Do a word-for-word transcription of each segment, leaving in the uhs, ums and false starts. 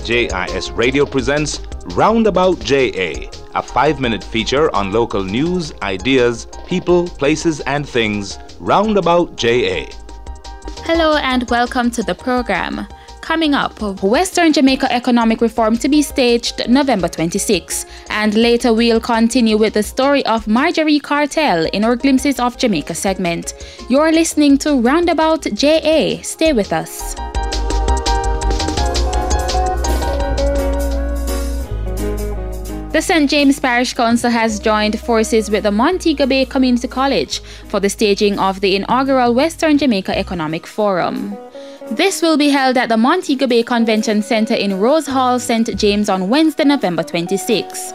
J I S Radio presents Roundabout J A, a five-minute feature on local news, ideas, people, places, and things. Roundabout J A. Hello and welcome to the program. Coming up, Western Jamaica economic reform to be staged November twenty-sixth. And later we'll continue with the story of Marjorie Cartel in our Glimpses of Jamaica segment. You're listening to Roundabout J A. Stay with us. The Saint James Parish Council has joined forces with the Montego Bay Community College for the staging of the inaugural Western Jamaica Economic Forum. This will be held at the Montego Bay Convention Center in Rose Hall, Saint James on Wednesday, November twenty-sixth.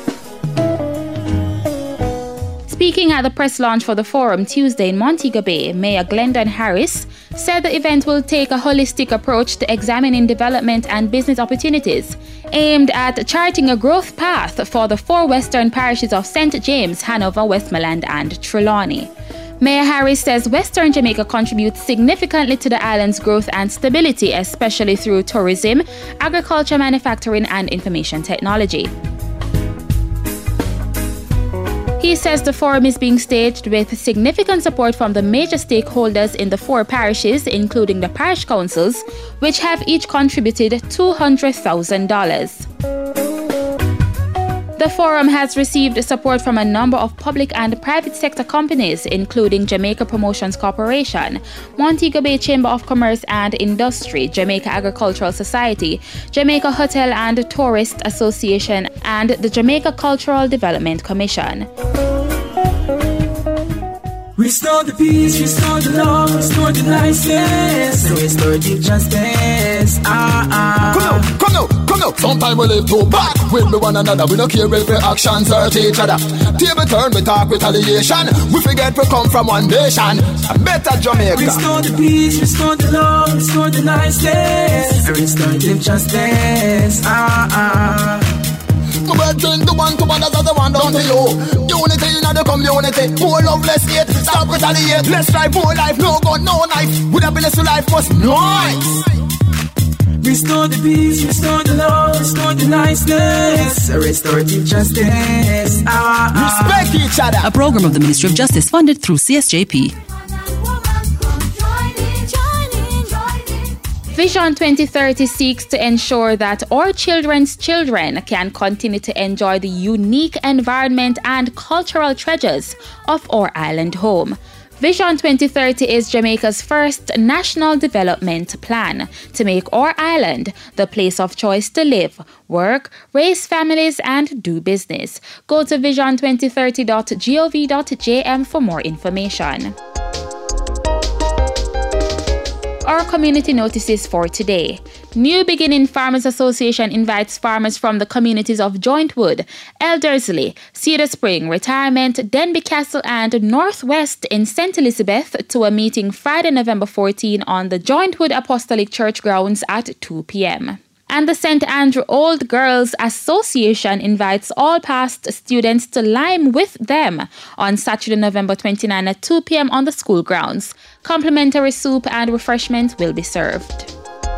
Speaking at the press launch for the forum Tuesday in Montego Bay, Mayor Glendon Harris said the event will take a holistic approach to examining development and business opportunities, aimed at charting a growth path for the four western parishes of Saint James, Hanover, Westmoreland, and Trelawney. Mayor Harris says Western Jamaica contributes significantly to the island's growth and stability, especially through tourism, agriculture, manufacturing, and information technology. He says the forum is being staged with significant support from the major stakeholders in the four parishes, including the parish councils, which have each contributed two hundred thousand dollars. The forum has received support from a number of public and private sector companies, including Jamaica Promotions Corporation, Montego Bay Chamber of Commerce and Industry, Jamaica Agricultural Society, Jamaica Hotel and Tourist Association, and the Jamaica Cultural Development Commission. Restore the peace, restore the love, restore the niceness, restore the justice. Ah, ah. Come now, come now, come now. Sometimes we live too back with me one another. We don't care if our actions hurt each other. Table turn, we talk retaliation. We forget we come from one nation. A better Jamaica. Restore the peace, restore the love, restore the niceness, restore the justice. Ah, ah. My brethren, the one to one, that's the one down to you. Unity in the community. More love, less hate. Stop retaliate. Let's strive for life. No gun, no knife. With a blessed life was nice. Restore the peace, restore the love, restore the niceness, restore the justice. Ah, ah. Respect each other. A program of the Ministry of Justice funded through C S J P. Vision twenty thirty seeks to ensure that our children's children can continue to enjoy the unique environment and cultural treasures of our island home. Vision twenty thirty is Jamaica's first national development plan to make our island the place of choice to live, work, raise families, and do business. Go to vision twenty thirty dot gov dot j m for more information. Our community notices for today. New Beginning Farmers Association invites farmers from the communities of Jointwood, Eldersley, Cedar Spring, Retirement, Denby Castle, and Northwest in Saint Elizabeth to a meeting Friday, November fourteenth on the Jointwood Apostolic Church grounds at two p.m. And the Saint Andrew Old Girls Association invites all past students to lime with them on Saturday, November twenty-ninth at two p.m. on the school grounds. Complimentary soup and refreshments will be served.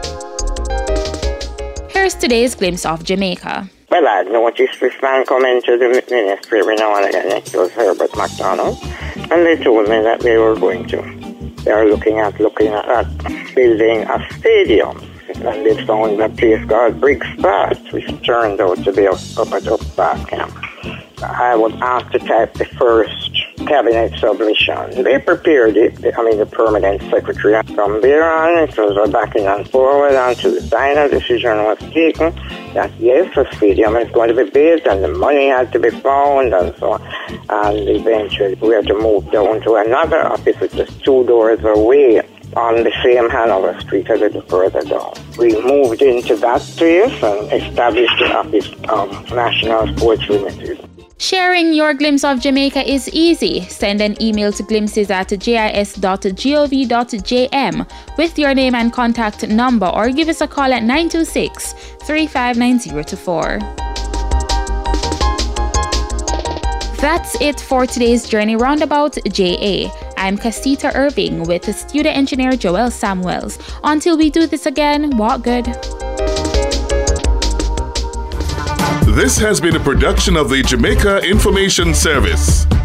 Here's today's glimpse of Jamaica. Well, I noticed this man come into the ministry every now and again. It was Herbert McDonald, and they told me that they were going to. They are looking at looking at, at building a stadium. And they found a place called Briggs Pass, which turned out to be up, up at Up Back Camp. I was asked to type the first cabinet submission. They prepared it, I mean the permanent secretary. From there on, it was a backing and forward until the final decision was taken that yes, the stadium is going to be built and the money had to be found and so on. And eventually we had to move down to another office which was two doors away on the same Hanover Street a little further down. We moved into that place and established the office of National Sports Limited. Sharing your glimpse of Jamaica is easy. Send an email to glimpses at j i s dot gov dot j m with your name and contact number, or give us a call at nine two six, three five nine zero two four. That's it for today's Journey Roundabout J A. I'm Casita Irving with studio engineer Joel Samuels. Until we do this again, walk good. This has been a production of the Jamaica Information Service.